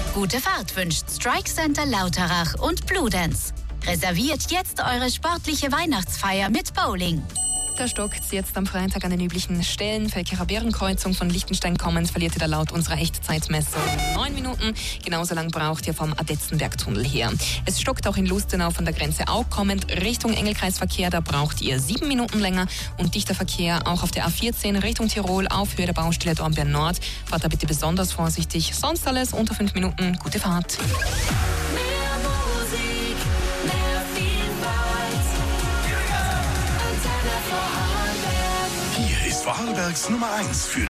Gute Fahrt wünscht Strike Center Lauterach und Bludenz. Reserviert jetzt eure sportliche Weihnachtsfeier mit Bowling. Da stockt jetzt am Freitag an den üblichen Stellen. Felkerer Bärenkreuzung von Liechtenstein kommend verliert ihr da laut unserer Echtzeitmessung 9 Minuten. Genauso lang braucht ihr vom Adetzenbergtunnel her. Es stockt auch in Lustenau von der Grenze Aug kommend Richtung Engelkreisverkehr. Da braucht ihr 7 Minuten länger. Und dichter Verkehr auch auf der A14 Richtung Tirol auf Höhe der Baustelle Dornbirn Nord. Fahrt da bitte besonders vorsichtig. Sonst alles unter 5 Minuten. Gute Fahrt. Hier ist Vorarlbergs Nummer 1 für